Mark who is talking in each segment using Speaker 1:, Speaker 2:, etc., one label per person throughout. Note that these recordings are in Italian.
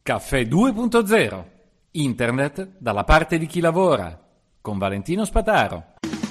Speaker 1: Caffè 2.0. Internet dalla parte di chi lavora. Con Valentino Spataro.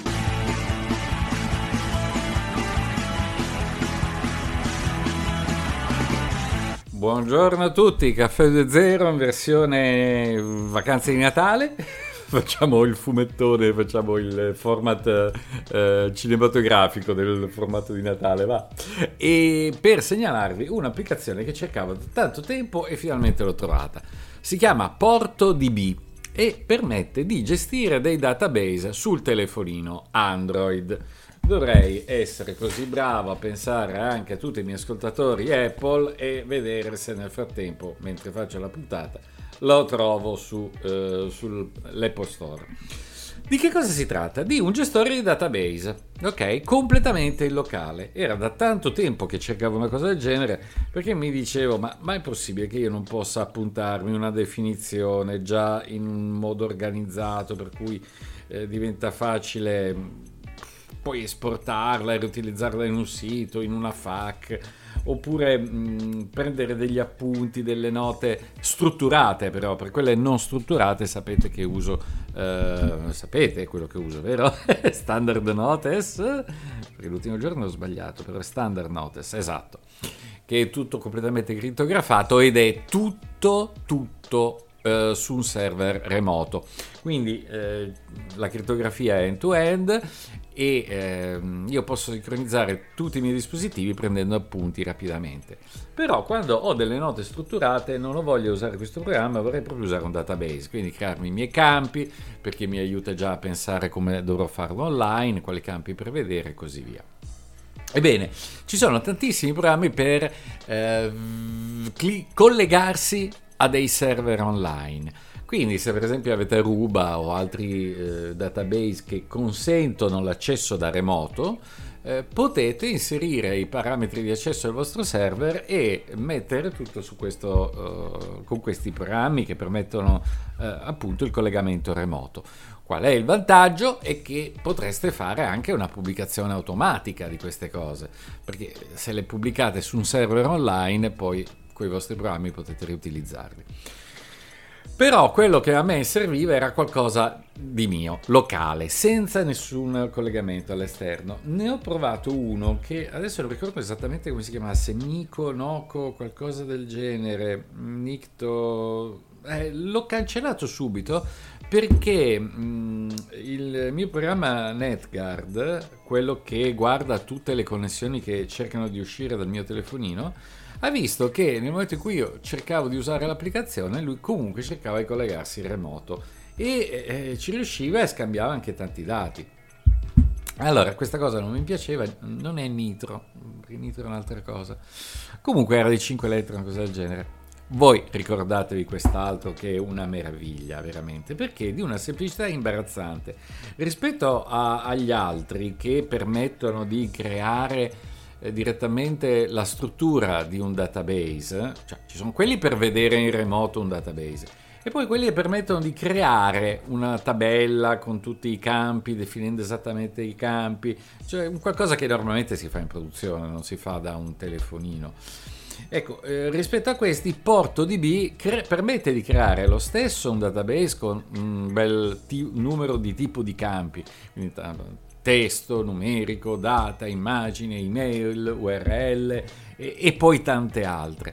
Speaker 1: Buongiorno a tutti, Caffè 2.0 in versione vacanze di Natale. Facciamo il fumettone, facciamo il format cinematografico del formato di Natale, va. E per segnalarvi un'applicazione che cercavo da tanto tempo e finalmente l'ho trovata. Si chiama PortoDB e permette di gestire dei database sul telefonino Android. Dovrei essere così bravo a pensare anche a tutti i miei ascoltatori Apple e vedere se nel frattempo, mentre faccio la puntata, lo trovo sull'Apple Store. Di che cosa si tratta? Di un gestore di database, ok? Completamente in locale. Era da tanto tempo che cercavo una cosa del genere, perché mi dicevo, ma è possibile che io non possa appuntarmi una definizione già in un modo organizzato, per cui diventa facile poi esportarla e riutilizzarla in un sito, in una FAQ, oppure prendere degli appunti, delle note strutturate. Però per quelle non strutturate sapete che uso, sapete quello che uso, vero? Standard Notes, perché l'ultimo giorno ho sbagliato, però è Standard Notes, esatto, che è tutto completamente crittografato ed è tutto su un server remoto, quindi la crittografia è end-to-end e io posso sincronizzare tutti i miei dispositivi prendendo appunti rapidamente. Però quando ho delle note strutturate non voglio usare questo programma, vorrei proprio usare un database, quindi crearmi i miei campi, perché mi aiuta già a pensare come dovrò farlo online, quali campi prevedere e così via. Ebbene, ci sono tantissimi programmi per collegarsi a dei server online. Quindi se per esempio avete Aruba o altri database che consentono l'accesso da remoto, potete inserire i parametri di accesso al vostro server e mettere tutto su questo con questi programmi che permettono appunto il collegamento remoto. Qual è il vantaggio? È che potreste fare anche una pubblicazione automatica di queste cose, perché se le pubblicate su un server online poi con i vostri programmi potete riutilizzarli. Però quello che a me serviva era qualcosa di mio, locale, senza nessun collegamento all'esterno. Ne ho provato uno che adesso non ricordo esattamente come si chiamasse, Nico, Noco, qualcosa del genere, Nicto. L'ho cancellato subito perché il mio programma NetGuard, quello che guarda tutte le connessioni che cercano di uscire dal mio telefonino, ha visto che nel momento in cui io cercavo di usare l'applicazione, lui comunque cercava di collegarsi in remoto e ci riusciva e scambiava anche tanti dati. Allora, questa cosa non mi piaceva, non è Nitro, perché Nitro è un'altra cosa. Comunque era di 5 lettere, una cosa del genere. Voi ricordatevi quest'altro che è una meraviglia veramente, perché è di una semplicità imbarazzante rispetto agli altri che permettono di creare direttamente la struttura di un database. Cioè ci sono quelli per vedere in remoto un database e poi quelli che permettono di creare una tabella con tutti i campi, definendo esattamente i campi, cioè qualcosa che normalmente si fa in produzione, non si fa da un telefonino. Ecco, rispetto a questi, PortoDB permette di creare lo stesso un database con un bel numero di tipo di campi, quindi testo, numerico, data, immagine, email, URL e poi tante altre.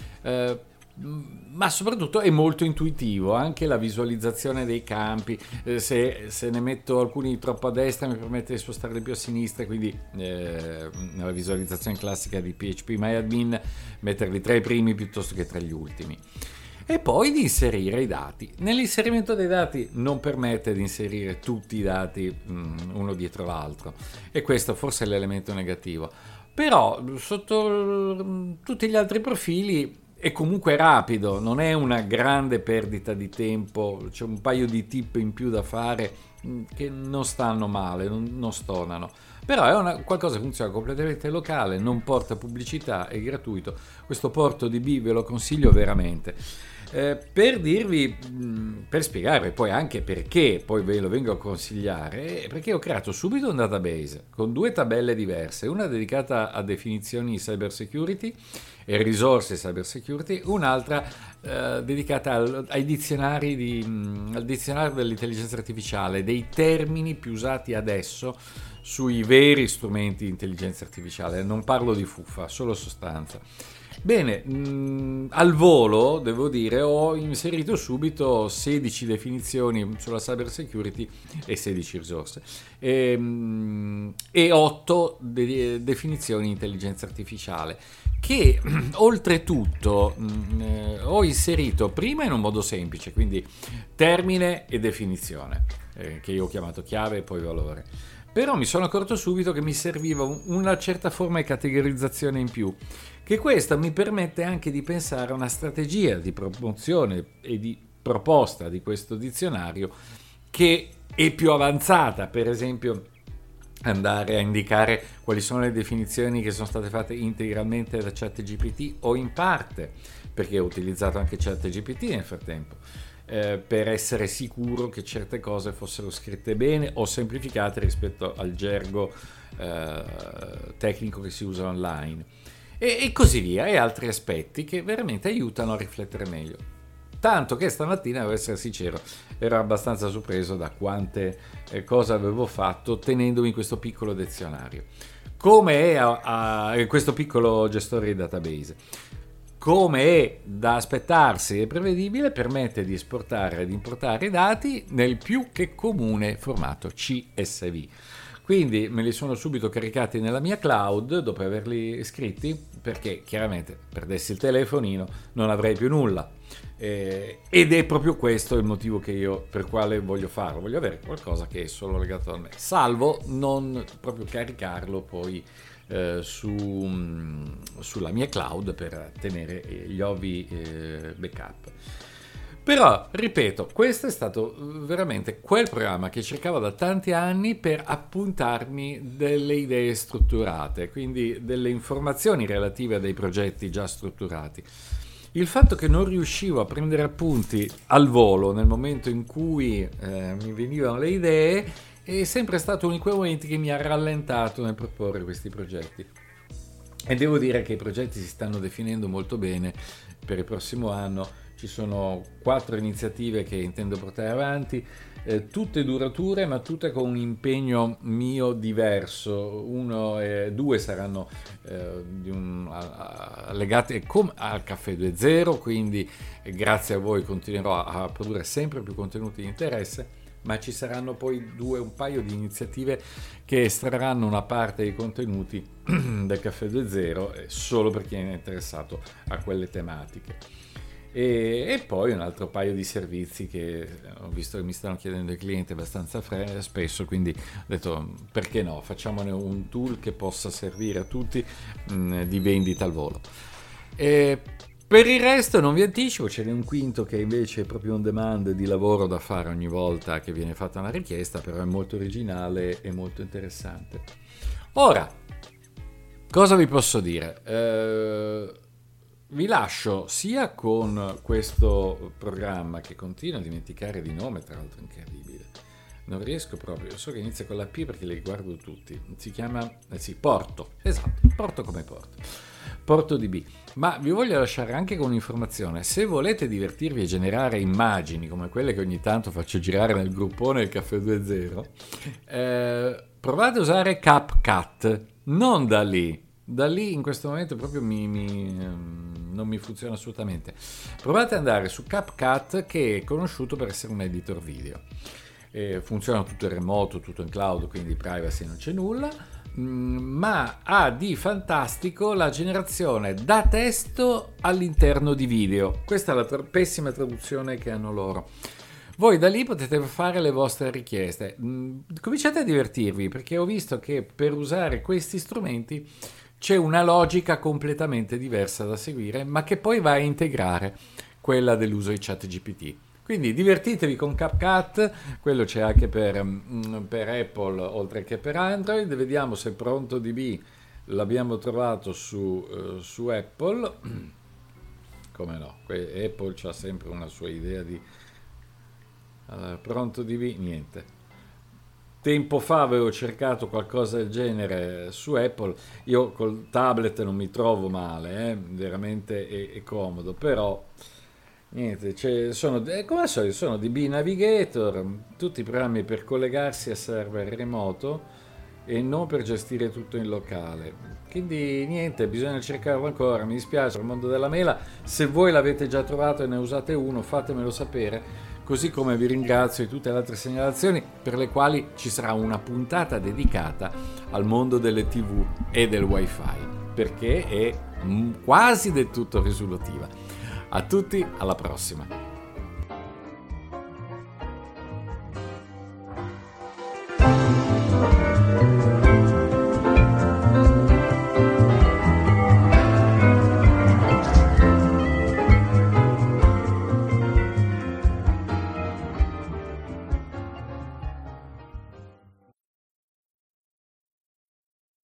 Speaker 1: Ma soprattutto è molto intuitivo, anche la visualizzazione dei campi. Se ne metto alcuni troppo a destra mi permette di spostarli più a sinistra, quindi nella visualizzazione classica di PHPMyAdmin metterli tra i primi piuttosto che tra gli ultimi. E poi di inserire i dati. Nell'inserimento dei dati non permette di inserire tutti i dati uno dietro l'altro, e questo forse è l'elemento negativo. Però sotto tutti gli altri profili è comunque rapido, non è una grande perdita di tempo, c'è un paio di tip in più da fare che non stanno male, non stonano. Però è qualcosa che funziona completamente locale, non porta pubblicità, è gratuito. Questo PortoDB ve lo consiglio veramente. Per dirvi, per spiegare poi anche perché poi ve lo vengo a consigliare, perché ho creato subito un database con 2 tabelle diverse, una dedicata a definizioni cyber security e risorse cyber security, un'altra dedicata al dizionario dell'intelligenza artificiale, dei termini più usati adesso sui veri strumenti di intelligenza artificiale. Non parlo di fuffa, solo sostanza. Bene, al volo, devo dire, ho inserito subito 16 definizioni sulla cyber security e 16 risorse e 8 definizioni di intelligenza artificiale che oltretutto ho inserito prima in un modo semplice, quindi termine e definizione, che io ho chiamato chiave e poi valore. Però mi sono accorto subito che mi serviva una certa forma di categorizzazione in più, che questo mi permette anche di pensare a una strategia di promozione e di proposta di questo dizionario che è più avanzata, per esempio andare a indicare quali sono le definizioni che sono state fatte integralmente da ChatGPT o in parte, perché ho utilizzato anche ChatGPT nel frattempo. Per essere sicuro che certe cose fossero scritte bene o semplificate rispetto al gergo tecnico che si usa online e così via, e altri aspetti che veramente aiutano a riflettere meglio. Tanto che stamattina, devo essere sincero, ero abbastanza sorpreso da quante cose avevo fatto tenendomi questo piccolo dizionario, come è questo piccolo gestore di database. Come è da aspettarsi e prevedibile, permette di esportare ed importare i dati nel più che comune formato CSV. Quindi me li sono subito caricati nella mia cloud dopo averli scritti, perché chiaramente perdessi il telefonino non avrei più nulla. Ed è proprio questo il motivo per quale voglio farlo. Voglio avere qualcosa che è solo legato a me, salvo non proprio caricarlo poi sulla mia cloud per tenere gli ovvi backup. Però, ripeto, questo è stato veramente quel programma che cercavo da tanti anni per appuntarmi delle idee strutturate, quindi delle informazioni relative a dei progetti già strutturati. Il fatto che non riuscivo a prendere appunti al volo nel momento in cui mi venivano le idee è sempre stato uno di quei momenti che mi ha rallentato nel proporre questi progetti. E devo dire che i progetti si stanno definendo molto bene per il prossimo anno. Ci sono 4 iniziative che intendo portare avanti, tutte durature, ma tutte con un impegno mio diverso. 2 saranno legate al Caffè 2.0, quindi grazie a voi continuerò a produrre sempre più contenuti di interesse, ma ci saranno poi un paio di iniziative che estrarranno una parte dei contenuti del Caffè 2.0 solo per chi è interessato a quelle tematiche. E poi un altro paio di servizi che ho visto che mi stanno chiedendo i clienti abbastanza spesso, quindi ho detto perché no, facciamone un tool che possa servire a tutti di vendita al volo. Per il resto non vi anticipo, ce n'è un quinto che invece è proprio on demand di lavoro da fare ogni volta che viene fatta una richiesta, però è molto originale e molto interessante. Ora, cosa vi posso dire? Vi lascio sia con questo programma che continua a dimenticare di nome, tra l'altro incredibile. Non riesco proprio, so che inizia con la P perché li guardo tutti. Si chiama, Porto, esatto, Porto come Porto. PortoDB. Ma vi voglio lasciare anche con un'informazione: se volete divertirvi e generare immagini come quelle che ogni tanto faccio girare nel gruppone del Caffè 2.0, provate a usare CapCut, non da lì. Da lì in questo momento proprio non mi funziona assolutamente. Provate ad andare su CapCut, che è conosciuto per essere un editor video. Funziona tutto in remoto, tutto in cloud, quindi privacy non c'è nulla, ma ha di fantastico la generazione da testo all'interno di video. Questa è la pessima traduzione che hanno loro. Voi da lì potete fare le vostre richieste. Cominciate a divertirvi, perché ho visto che per usare questi strumenti c'è una logica completamente diversa da seguire, ma che poi va a integrare quella dell'uso di ChatGPT. Quindi divertitevi con CapCut, quello c'è anche per Apple oltre che per Android. Vediamo se ProntoDB l'abbiamo trovato su Apple. Come no, Apple c'ha sempre una sua idea di ProntoDB, niente. tempo fa avevo cercato qualcosa del genere su Apple. Io col tablet non mi trovo male, veramente è comodo, però niente, come al solito sono di B-Navigator, tutti i programmi per collegarsi a server remoto e non per gestire tutto in locale. Quindi niente, bisogna cercarlo ancora, mi dispiace, il mondo della mela. Se voi l'avete già trovato e ne usate uno, fatemelo sapere, così come vi ringrazio di tutte le altre segnalazioni per le quali ci sarà una puntata dedicata al mondo delle TV e del wifi, perché è quasi del tutto risolutiva. A tutti, alla prossima!